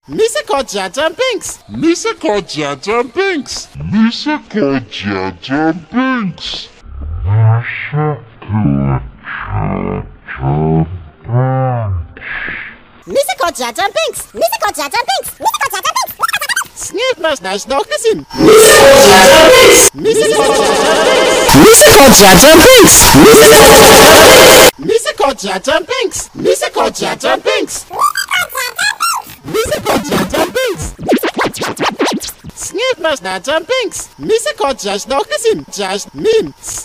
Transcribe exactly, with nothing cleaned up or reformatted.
Musical Jaja Binks. Musical Jaja Binks. Musical Jaja Binks. Musical Jaja Binks. Musical Jaja Binks. Musical Jaja Binks. Sneeuwmas naast nog gezien. Musical Jaja Binks. Musical Jaja Binks. Musical Jaja Binks. Musical Jaja Binks. Musical Jaja Binks. Sneeuwmas naast Jaja Binks. Musical Jaja nog gezien. Just Mints.